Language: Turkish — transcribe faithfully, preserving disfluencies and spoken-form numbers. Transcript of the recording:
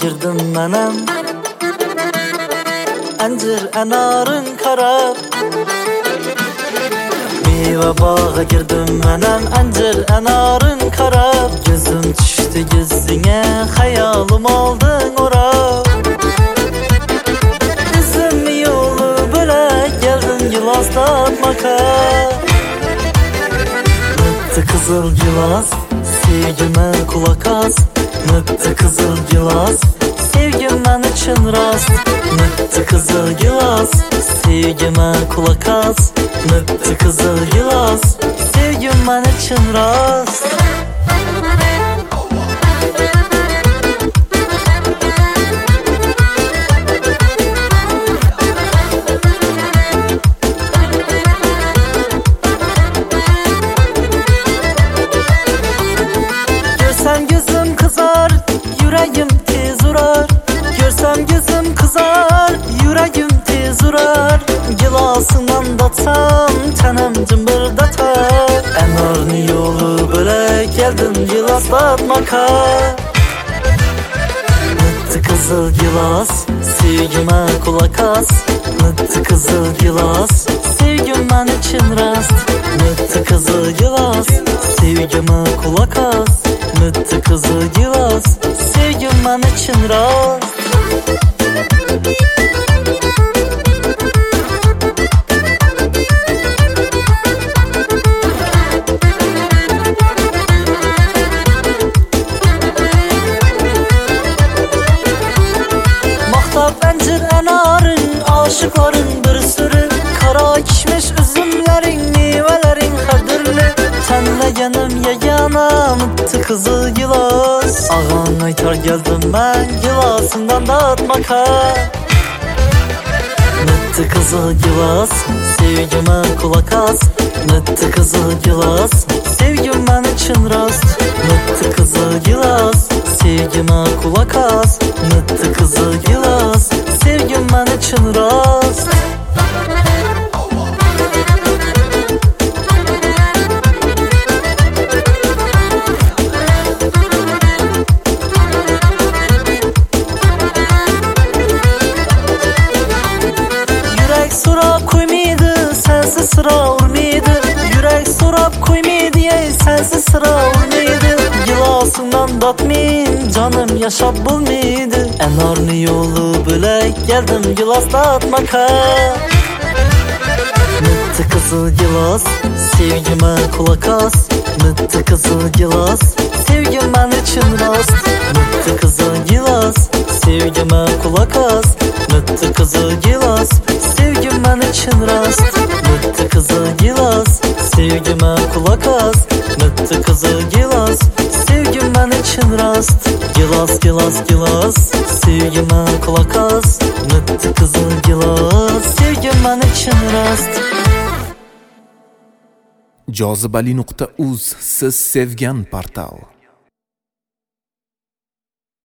girdim menem Ancir enarın karab Meyve bağı girdim menem Ancir enarın karab Gözüm düştü gözüne Hayalım aldın orab Üzüm yolu bölek Geldin gilaslatmaka Mıttı kızıl gilas Sevgime kulak as Mıttı kızıl gilas Sevgim ben için rast Mıttı kızıl gilas Sevgime kulak as Mıttı kızıl gilas Sevgim ben için rast Görsem gözüm kızar Yüreğim tez urar Görsem gözüm kızar Yüreğim tez urar Gilasından datsam Tenem cımbırdatar Enarni yolu bölek Geldim gilaslatmaka Mıttı kızıl gilas Sevgime kulak as Mıttı kızıl gilas Sevgim ben için rast Mıttı kızıl gilas Sevgime kulak as Mıttı kızıl gilas Sevgim ben için rast Mahtap encir enarın Aşıkların bir sürü Kara kişmiş üzümlerin Meyvelerin kadirli Tenlegenim yegana Mıttı kızıl gilas Ağan aytar geldim ben Gilasından dağıtmaka Mıttı kızıl gilas Sevgime kulak as Mıttı kızıl gilas Sevgim ben için rast Mıttı kızıl gilas Sevgime kulak as Mıttı kızıl gilas Sevgim ben için rast Yürek sorab koymaydı Sensiz sıra olmaydı Yürek sorab koymaydı Ey sensiz sıra olmaydı Gilasından datmayın Canım yaşap bulmaydı Enarni yolu bölek Geldim gilaslatmaka Mıttı kızıl gilas Sevgime kulak as Mıttı kızıl gilas Sevgim ben için rast Mıttı kızıl gilas Sevgime kulak as Mıttı kızıl gilas Sevgim ben için rast Mıttı kızıl gilas Sevgime kulak as Mıttı kızıl gilas Sevgim ben için rast Gilas gilas gilas Sevgime kulak as Mıttı kızıl gilas Sevgim ben için rast jozibali nuqta uz siz sevgan portal.